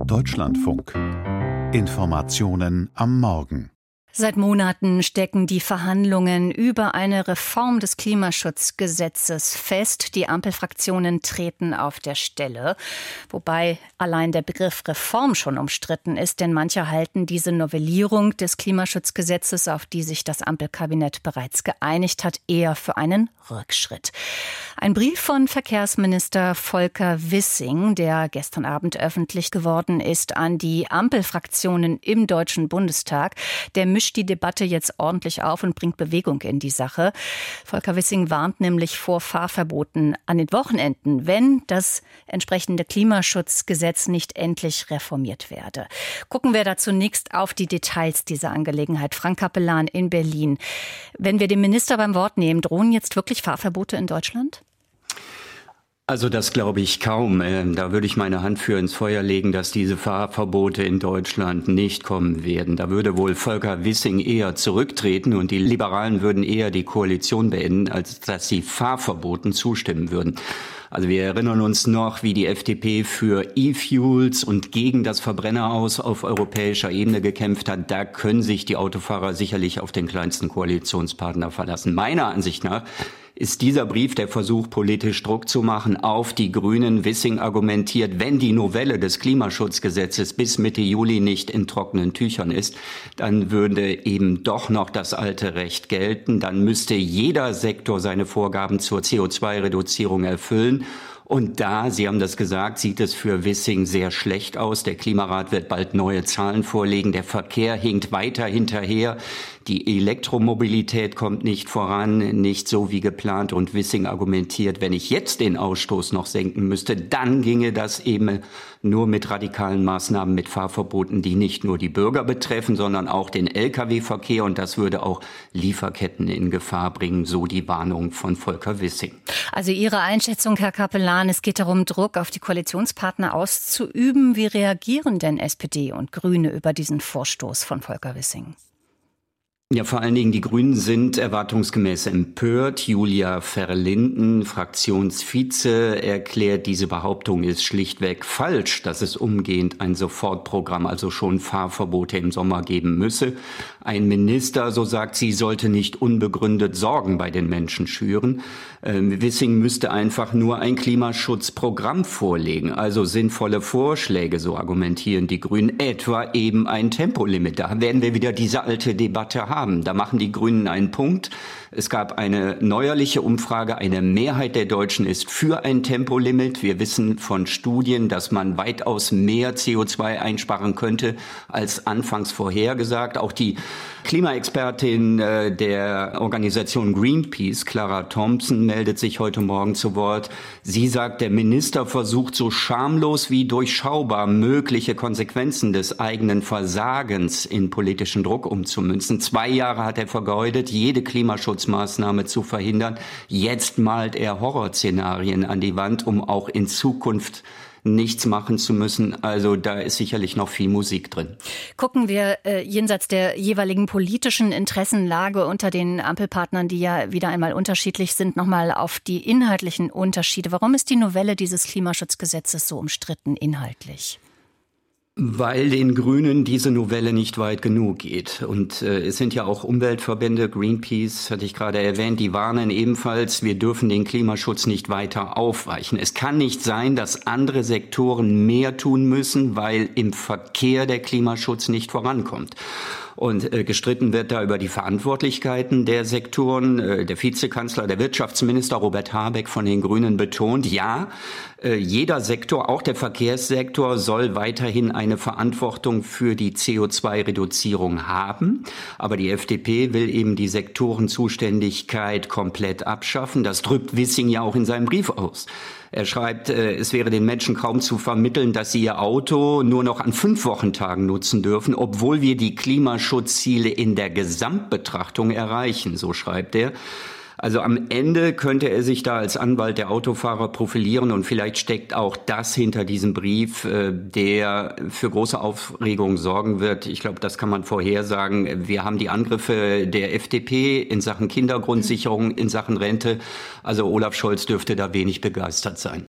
Deutschlandfunk. Informationen am Morgen. Seit Monaten stecken die Verhandlungen über eine Reform des Klimaschutzgesetzes fest. Die Ampelfraktionen treten auf der Stelle, wobei allein der Begriff Reform schon umstritten ist, denn manche halten diese Novellierung des Klimaschutzgesetzes, auf die sich das Ampelkabinett bereits geeinigt hat, eher für einen Rückschritt. Ein Brief von Verkehrsminister Volker Wissing, der gestern Abend öffentlich geworden ist, an die Ampelfraktionen im Deutschen Bundestag, der mischt die Debatte jetzt ordentlich auf und bringt Bewegung in die Sache. Volker Wissing warnt nämlich vor Fahrverboten an den Wochenenden, wenn das entsprechende Klimaschutzgesetz nicht endlich reformiert werde. Gucken wir da zunächst auf die Details dieser Angelegenheit. Frank Capellan in Berlin. Wenn wir den Minister beim Wort nehmen, drohen jetzt wirklich Fahrverbote in Deutschland? Also das glaube ich kaum. Da würde ich meine Hand für ins Feuer legen, dass diese Fahrverbote in Deutschland nicht kommen werden. Da würde wohl Volker Wissing eher zurücktreten und die Liberalen würden eher die Koalition beenden, als dass sie Fahrverboten zustimmen würden. Also wir erinnern uns noch, wie die FDP für E-Fuels und gegen das Verbrenner auf europäischer Ebene gekämpft hat. Da können sich die Autofahrer sicherlich auf den kleinsten Koalitionspartner verlassen. Meiner Ansicht nach ist dieser Brief der Versuch, politisch Druck zu machen auf die Grünen. Wissing argumentiert, wenn die Novelle des Klimaschutzgesetzes bis Mitte Juli nicht in trockenen Tüchern ist, dann würde eben doch noch das alte Recht gelten. Dann müsste jeder Sektor seine Vorgaben zur CO2-Reduzierung erfüllen. Und da, Sie haben das gesagt, sieht es für Wissing sehr schlecht aus. Der Klimarat wird bald neue Zahlen vorlegen. Der Verkehr hinkt weiter hinterher. Die Elektromobilität kommt nicht voran, nicht so wie geplant. Und Wissing argumentiert, wenn ich jetzt den Ausstoß noch senken müsste, dann ginge das eben nur mit radikalen Maßnahmen, mit Fahrverboten, die nicht nur die Bürger betreffen, sondern auch den Lkw-Verkehr. Und das würde auch Lieferketten in Gefahr bringen, so die Warnung von Volker Wissing. Also Ihre Einschätzung, Herr Capellan, es geht darum, Druck auf die Koalitionspartner auszuüben. Wie reagieren denn SPD und Grüne über diesen Vorstoß von Volker Wissing? Ja, vor allen Dingen die Grünen sind erwartungsgemäß empört. Julia Verlinden, Fraktionsvize, erklärt, diese Behauptung ist schlichtweg falsch, dass es umgehend ein Sofortprogramm, also schon Fahrverbote im Sommer geben müsse. Ein Minister, so sagt sie, sollte nicht unbegründet Sorgen bei den Menschen schüren. Wissing müsste einfach nur ein Klimaschutzprogramm vorlegen, also sinnvolle Vorschläge, so argumentieren die Grünen, etwa eben ein Tempolimit. Da werden wir wieder diese alte Debatte haben. Da machen die Grünen einen Punkt. Es gab eine neuerliche Umfrage. Eine Mehrheit der Deutschen ist für ein Tempolimit. Wir wissen von Studien, dass man weitaus mehr CO2 einsparen könnte als anfangs vorhergesagt. Auch die Klimaexpertin der Organisation Greenpeace, Clara Thompson, meldet sich heute Morgen zu Wort. Sie sagt, der Minister versucht so schamlos wie durchschaubar mögliche Konsequenzen des eigenen Versagens in politischen Druck umzumünzen. 2 Jahre hat er vergeudet, jede Klimaschutzmaßnahme zu verhindern. Jetzt malt er Horrorszenarien an die Wand, um auch in Zukunft nichts machen zu müssen. Also da ist sicherlich noch viel Musik drin. Gucken wir jenseits der jeweiligen politischen Interessenlage unter den Ampelpartnern, die ja wieder einmal unterschiedlich sind, nochmal auf die inhaltlichen Unterschiede. Warum ist die Novelle dieses Klimaschutzgesetzes so umstritten inhaltlich? Weil den Grünen diese Novelle nicht weit genug geht. Und es sind ja auch Umweltverbände, Greenpeace hatte ich gerade erwähnt, die warnen ebenfalls, wir dürfen den Klimaschutz nicht weiter aufweichen. Es kann nicht sein, dass andere Sektoren mehr tun müssen, weil im Verkehr der Klimaschutz nicht vorankommt. Und gestritten wird da über die Verantwortlichkeiten der Sektoren. Der Vizekanzler, der Wirtschaftsminister Robert Habeck von den Grünen betont, ja, jeder Sektor, auch der Verkehrssektor, soll weiterhin eine Verantwortung für die CO2-Reduzierung haben. Aber die FDP will eben die Sektorenzuständigkeit komplett abschaffen. Das drückt Wissing ja auch in seinem Brief aus. Er schreibt, es wäre den Menschen kaum zu vermitteln, dass sie ihr Auto nur noch an 5 Wochentagen nutzen dürfen, obwohl wir die Klimaschutzziele in der Gesamtbetrachtung erreichen, so schreibt er. Also am Ende könnte er sich da als Anwalt der Autofahrer profilieren und vielleicht steckt auch das hinter diesem Brief, der für große Aufregung sorgen wird. Ich glaube, das kann man vorhersagen. Wir haben die Angriffe der FDP in Sachen Kindergrundsicherung, in Sachen Rente. Also Olaf Scholz dürfte da wenig begeistert sein.